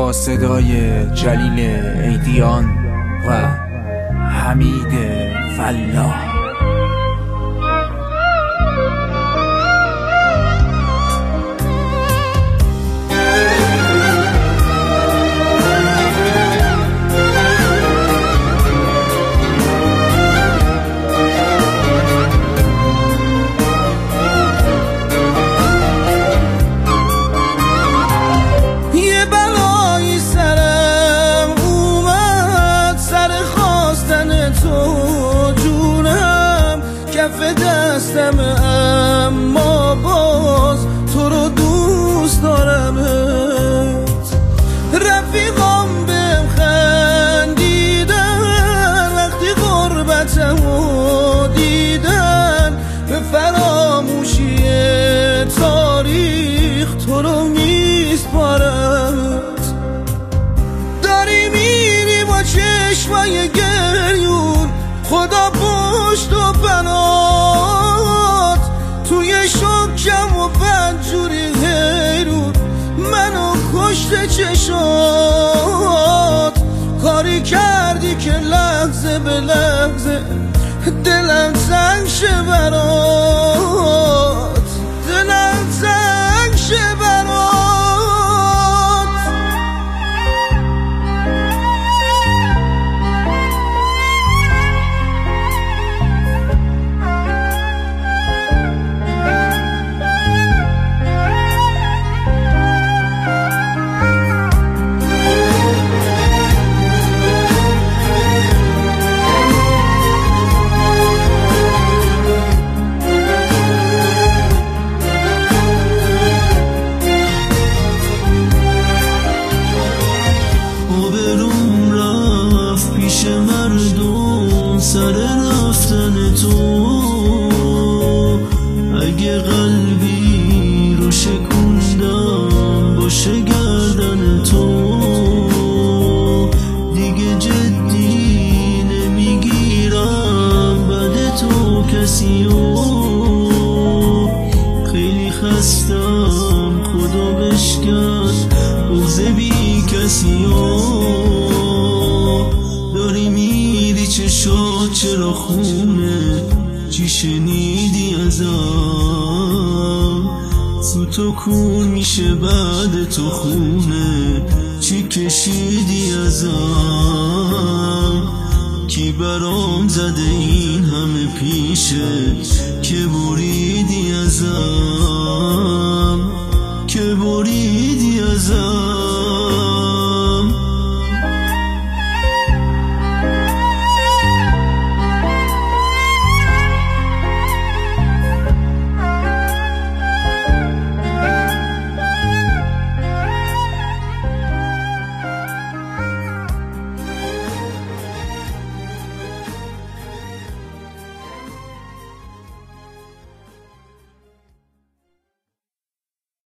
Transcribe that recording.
با صدای جلیل ایدیان و حمید فلاح. کف دستم اما باز تو رو دوست دارمت. رفیقام بهم خندیدن وقتی غربتمو دیدن، به فراموشی تاریخ تو رو میسپارمت. داری میری با چشمای گریون، خدا پشت و پنات توی شکم و بدجوری حیرون منو کشت چشات. کاری کردی که لحظه به لحظه دلم تنگ شه برات، دلم تنگ شه برات. سر رفتن تو اگه قلبی رو شکوندم باشه گردن تو، دیگه جدی نمیگیرم بعد تو کسیو. خیلی خستم خدا بشکن بغض بی کسیو. داری میری چشات چرا خونه، چی شنیدی ازم؟ تو کون میشه بعد تو خونه، چی کشیدی ازم؟ کی برام زده این همه پیشه که بریدی ازم، که بریدی ازم.